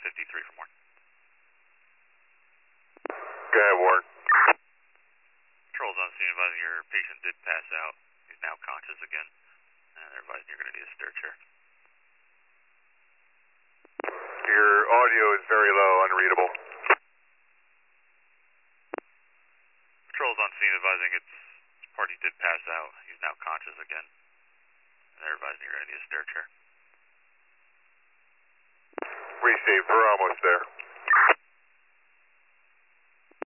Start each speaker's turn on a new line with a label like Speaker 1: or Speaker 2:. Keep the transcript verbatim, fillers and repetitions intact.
Speaker 1: fifty-three from Warren.
Speaker 2: Go ahead, Warren.
Speaker 1: Patrol's on scene advising your patient did pass out. He's now conscious again. And they're advising you're going to need a stair chair.
Speaker 2: Your audio is very low, unreadable.
Speaker 1: Patrol's on scene advising its party did pass out. He's now conscious again. And they're advising you're going to need a stair chair.
Speaker 2: Received. We're almost there.